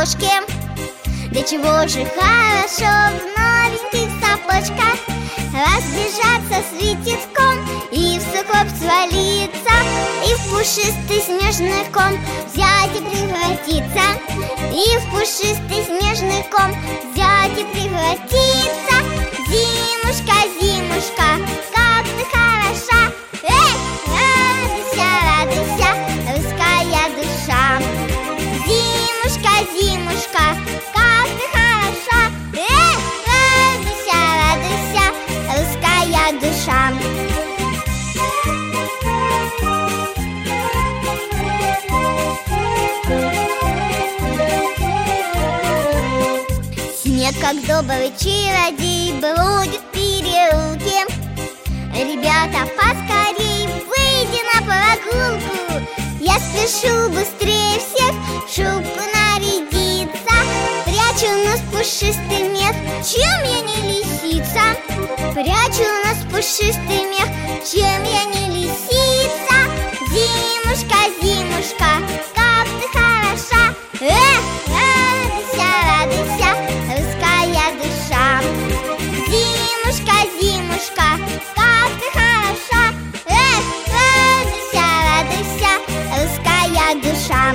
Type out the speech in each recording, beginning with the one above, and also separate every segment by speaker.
Speaker 1: ножки. Да чего же хорошо в новеньких сапожках разбежаться с ветерком и в сугроб свалиться, и в пушистый снежный ком взять и превратиться, и в пушистый снежный ком взять и превратиться. Зимушка, зимушка, как ты хороша! Радуйся, радуйся, русская душа. Зимушка, зимушка, как ты хороша! Радуйся, радуйся, русская душа. Снег, как добрый чародей, бродит в переулке. Ребята, поскорей, выйди на прогулку. Я спешу быстрее всех в шубку нарядиться. Прячу нос в пушистый мех, чем я не лисица. Прячу нос в пушистый мех, чем я не лисица. Зимушка, зимушка, как ты хороша! Радуйся, радуйся, русская душа. Зимушка, зимушка, как ты хороша! Радуйся, радуйся, русская душа.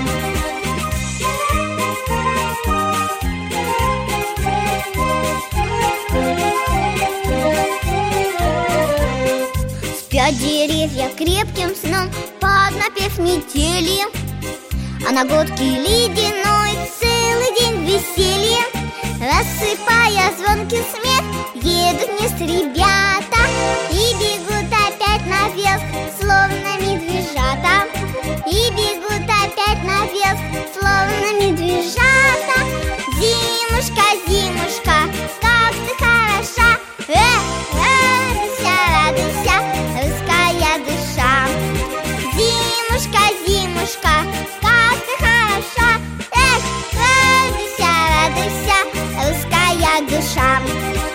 Speaker 1: Спят деревья крепким сном под напев метели, а на глотке ледяной целый день веселье. Рассыпая звонкий смех, едут вниз ребята и бегут опять наверх, словно медвежата. И бегут опять наверх, словно медвежата. Зимушка, зимушка, как ты хороша! Радуйся, радуйся, русская душа. Зимушка, зимушка, как ты хороша! Радуйся, радуйся, русская душа.